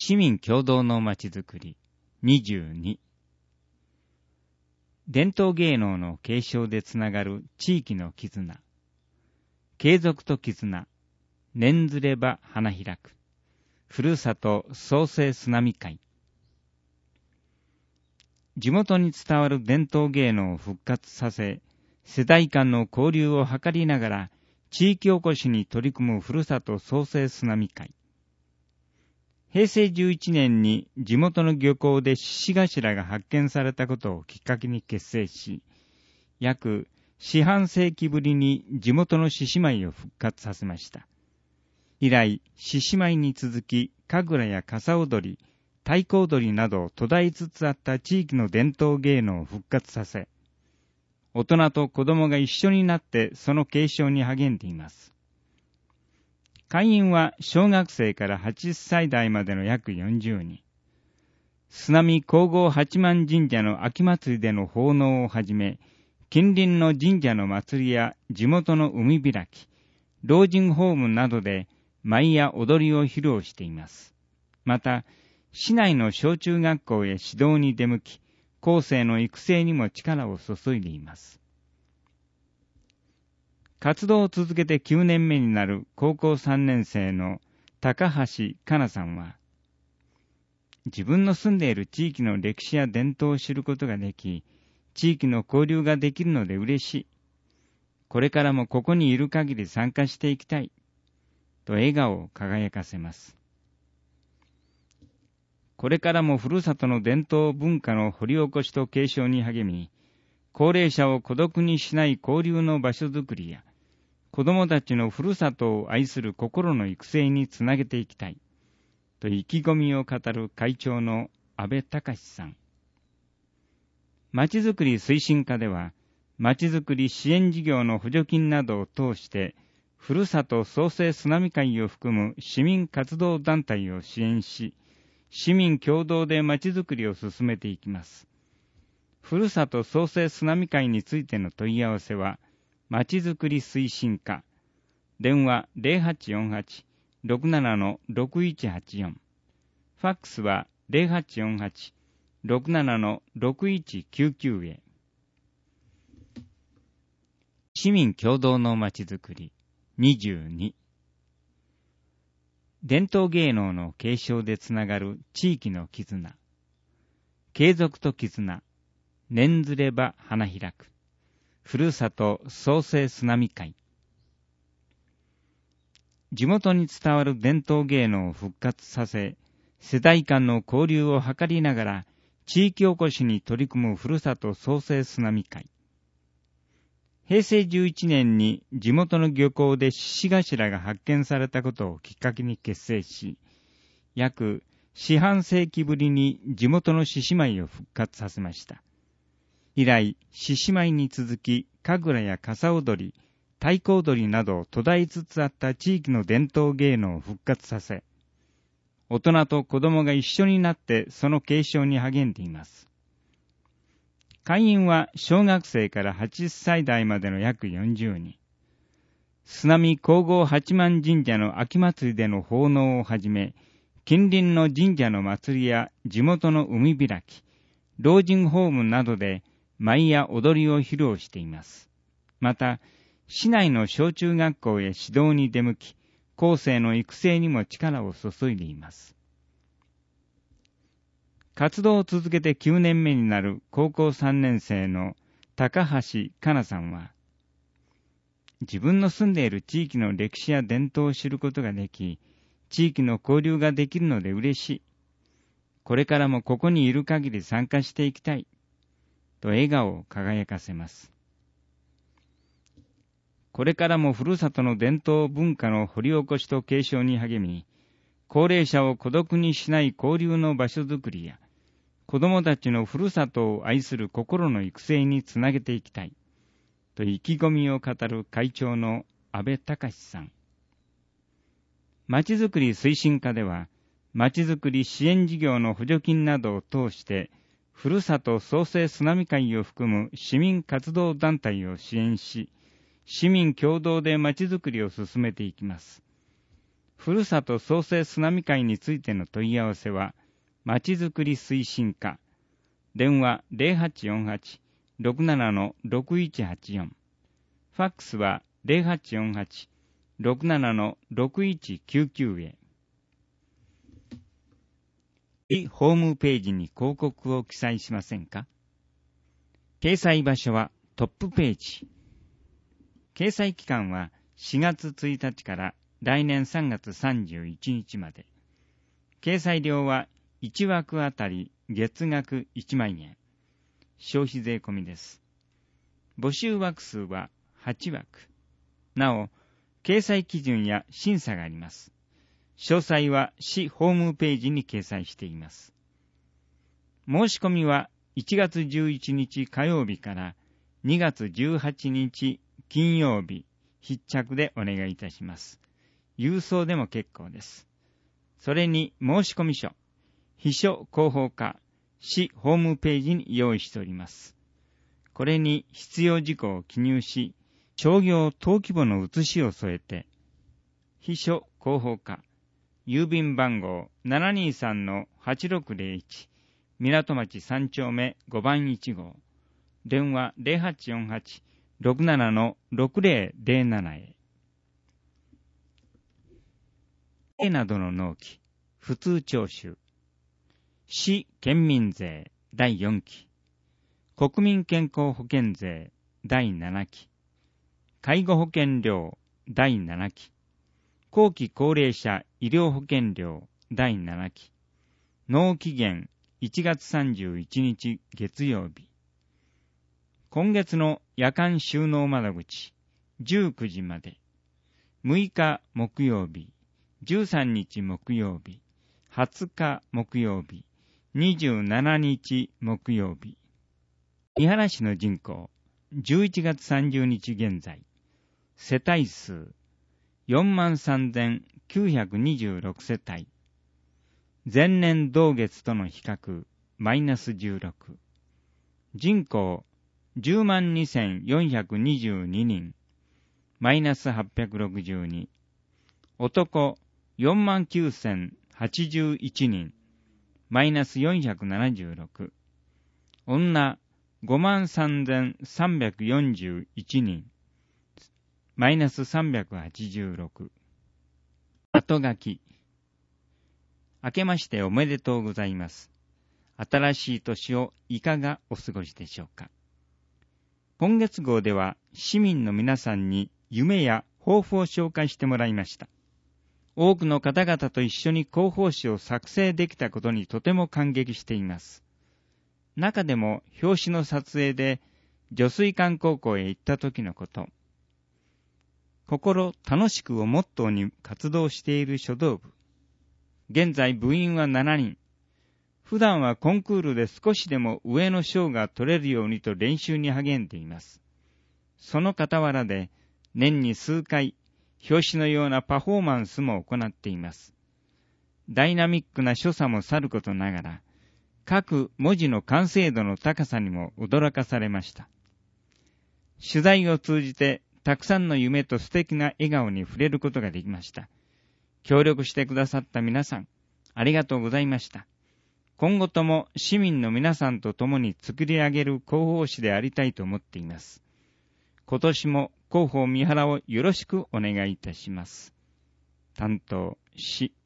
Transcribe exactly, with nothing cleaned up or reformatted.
市民共同のまちづくりにじゅうに。伝統芸能の継承でつながる地域の絆。継続と絆。念ずれば花開く。ふるさと創生津波会。地元に伝わる伝統芸能を復活させ、世代間の交流を図りながら、地域おこしに取り組むふるさと創生津波会。平成じゅういちねんに地元の漁港で獅子頭が発見されたことをきっかけに結成し、約四半世紀ぶりに地元の獅子舞を復活させました。以来、獅子舞に続き、神楽や傘踊り、太鼓踊りなど途絶えつつあった地域の伝統芸能を復活させ、大人と子供が一緒になってその継承に励んでいます。会員は小学生からはちじゅっさい代までの約よんじゅうにん。津波皇后八幡神社の秋祭りでの奉納をはじめ、近隣の神社の祭りや地元の海開き、老人ホームなどで舞や踊りを披露しています。また、市内の小中学校へ指導に出向き、後世の育成にも力を注いでいます。活動を続けてきゅうねんめになる高校さんねん生の高橋香奈さんは、自分の住んでいる地域の歴史や伝統を知ることができ、地域の交流ができるので嬉しい。これからもここにいる限り参加していきたい。と笑顔を輝かせます。これからもふるさとの伝統文化の掘り起こしと継承に励み、高齢者を孤独にしない交流の場所づくりや、子どもたちのふるさとを愛する心の育成につなげていきたい、と意気込みを語る会長の安倍隆さん。まちづくり推進課では、まちづくり支援事業の補助金などを通して、ふるさと創生津波会を含む市民活動団体を支援し、市民共同でまちづくりを進めていきます。ふるさと創生津波会についての問い合わせは、まちづくり推進課、電話 ゼロはちよんはち ろくなな ろくいちはちよん、ファックスは ゼロはちよんはち ろくなな ろくいちきゅうきゅう へ。市民共同のまちづくりにじゅうに。伝統芸能の継承でつながる地域の絆。継続と絆。念ずれば花開く。ふるさと創生津波会。地元に伝わる伝統芸能を復活させ、世代間の交流を図りながら、地域おこしに取り組むふるさと創生津波会。平成じゅういちねんに地元の漁港で獅子頭が発見されたことをきっかけに結成し、約四半世紀ぶりに地元の獅子舞を復活させました。以来、獅子舞に続き、神楽や傘踊り、太鼓踊りなど途絶えつつあった地域の伝統芸能を復活させ、大人と子供が一緒になってその継承に励んでいます。会員は小学生からはちじゅっさい代までの約よんじゅうにん。津波皇后八幡神社の秋祭りでの奉納をはじめ、近隣の神社の祭りや地元の海開き、老人ホームなどで舞や踊りを披露しています。また、市内の小中学校へ指導に出向き、後世の育成にも力を注いでいます。活動を続けてきゅうねんめになる高校さんねん生の高橋香奈さんは、自分の住んでいる地域の歴史や伝統を知ることができ、地域の交流ができるので嬉しい。これからもここにいる限り参加していきたい。と笑顔を輝かせます。これからもふるさとの伝統文化の掘り起こしと継承に励み、高齢者を孤独にしない交流の場所づくりや、子どもたちのふるさとを愛する心の育成につなげていきたい。と意気込みを語る会長の安倍隆さん。まちづくり推進課では、まちづくり支援事業の補助金などを通して、ふるさと創生津波会を含む市民活動団体を支援し、市民共同でまちづくりを進めていきます。 ふるさと創生津波会についての問い合わせは、まちづくり推進課、電話 ゼロはちよんはち ろくなな ろくいちはちよん、ファックスは ゼロはちよんはち ろくなな ろくいちきゅうきゅう へ。ホームページに広告を記載しませんか？掲載場所はトップページ。掲載期間はしがつついたちから来年さんがつさんじゅういちにちまで。掲載料はいちわくあたり月額いちまんえん。消費税込みです。募集枠数ははちわく。なお、掲載基準や審査があります。詳細は市ホームページに掲載しています。申し込みはいちがつじゅういちにち火曜日からにがつじゅうはちにち金曜日必着でお願いいたします。郵送でも結構です。それに申込書、秘書広報課、市ホームページに用意しております。これに必要事項を記入し、商業登記簿の写しを添えて、秘書広報課、郵便番号 ななにさんのはちろくぜろいち、港町さんちょうめごばんいちごう、電話 ゼロはちよんはち ろくなな ろくぜろぜろなな へ。税などの納期、普通徴収、市県民税だいよんき、国民健康保険税だいななき、介護保険料だいななき、後期高齢者医療保険料だいななき、納期限いちがつさんじゅういちにち月曜日。今月の夜間収納窓口じゅうくじまで、むいか木曜日、じゅうさんにち木曜日、はつか木曜日、にじゅうしちにち木曜日。三原市の人口、じゅういちがつさんじゅうにち現在、世帯数よんまんさんぜんきゅうひゃくにじゅうろくせたい。前年同月との比較、マイナスじゅうろく。人口、じゅうまんにせんよんひゃくにじゅうににん、マイナスはっぴゃくろくじゅうに。男、よんまんきゅうせんはちじゅういちにん、マイナスよんひゃくななじゅうろく。女、ごまんさんぜんさんびゃくよんじゅういちにん、マイナスさんびゃくはちじゅうろく。後書き。明けましておめでとうございます。新しい年をいかがお過ごしでしょうか。今月号では市民の皆さんに夢や抱負を紹介してもらいました。多くの方々と一緒に広報誌を作成できたことにとても感激しています。中でも表紙の撮影で女水館高校へ行った時のこと。心楽しくをモットーに活動している書道部。現在部員はしちにん。普段はコンクールで少しでも上の賞が取れるようにと練習に励んでいます。その傍らで年に数回表紙のようなパフォーマンスも行っています。ダイナミックな所作もさることながら、各文字の完成度の高さにも驚かされました。取材を通じてたくさんの夢と素敵な笑顔に触れることができました。協力してくださった皆さん、ありがとうございました。今後とも市民の皆さんと共に作り上げる広報誌でありたいと思っています。今年も広報三原をよろしくお願いいたします。担当、市